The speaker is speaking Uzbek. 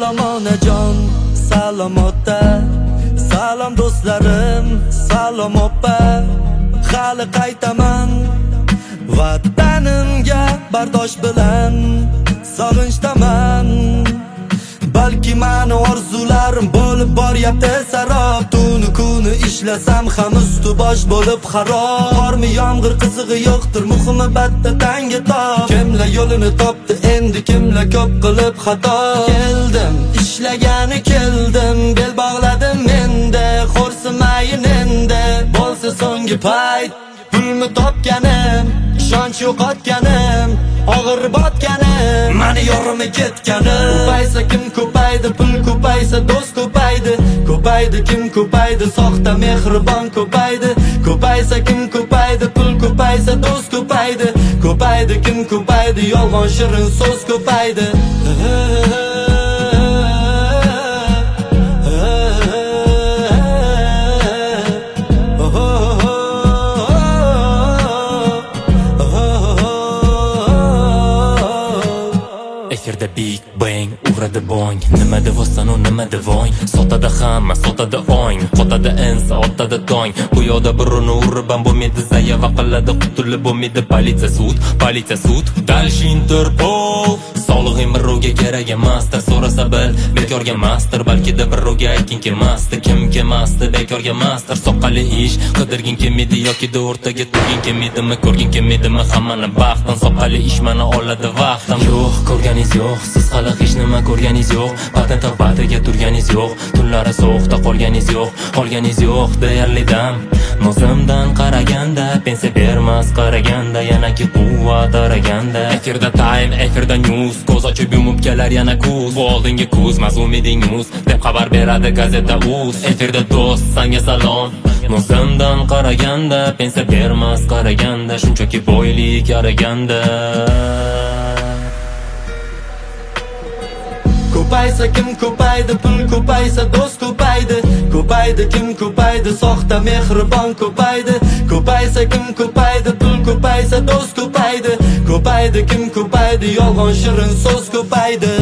Salom onajon, salom ota, salom do'stlarim, salom opa. Hali qaytaman vatanimga bardosh bilan, sog'inchdaman. Balki mani orzularim bo'lib boryapti sarob. Tuni kuni ishlasam ham usti bosh bo'lib xarob. Qormi yomg'ir qizig'i yo'qdir, muhimi batta tanga top. Kimlar yo'lini topdi, endi kimlar ko'p qilib xato. Keldim, ishlagani keldim, bel bog'ladim menda. Xo'rsimayin endi, bo'lsa so'nggi payt. Pulni topganim, ishonch yo'qotganim, og'ir botganim, mani yorimi ketganim. Ko'paysa kim ko'paydi, pul ko'paysa do'st ko'paydi. Ko'paydi kim ko'paydi, soxta mehribon ko'paydi. Ko'paysa kim ko'paydi, pul ko'paysa do'st ko'paydi. Ko'paydi kim ko'paydi, yolg'on shirin so'z ko'paydi. Efirda Big Bang uradi bong. Nima devostan u nima devoing. Sotada hamma, sotada ong. Qotadi ensa, otadi tong. Bu yoqda birini urib ham bo'lmaydi, zayeva qiladi, qutulib bo'lmaydi. Politsiya sud, Dalshi Interpol. Sog'lig'im birovga kerak emasdir, so'rasa bil, bekorga emasdir. Balkida birovga aytgin kelmasdi, kim kelmasdi, bekorga emasdir. Soqqali ish qidirgin kelmaydi yoki o'rtaga turgin kelmaydimi, ko'rgin kelmaydimi hammani baxtdan. Soqqali ish mana oladi vaqtim. Yo'q, ko'rganingiz yo'q, siz hali hech nima ko'rganingiz yo'q. Patent tavbatiga turganingiz yo'q, tunlari sovuqda qolganingiz yo'q, deyarli dam. Nozimdan qaraganda, pensiya bermas qaraganda, yana ki quvvat araganda. Efirda time, efirda news, ko'z ochib yumib kelar yana kuz. Bu oldingi kuz, mazumiding news deb xabar beradi gazeta uz. Efirda do'st, sanga salom. Nozimdan qaraganda, pensiya bermas qaraganda, shunchaki boylik araganda. Ko'paysa kim ko'paydi, pul ko'paysa do'st ko'paydi. Ko'paydi kim ko'paydi, soxta mehribon ko'paydi. Ko'paysa kim ko'paydi, pul ko'paysa do'st ko'paydi. Ko'paydi kim ko'paydi, yolg'on shirin so'z ko'paydi.